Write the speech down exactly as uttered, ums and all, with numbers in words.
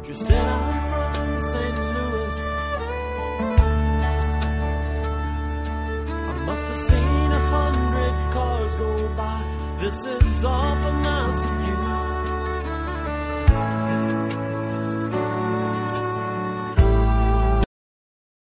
She said, I'm from Saint Louis. I must have seen a hundred cars go by. This is all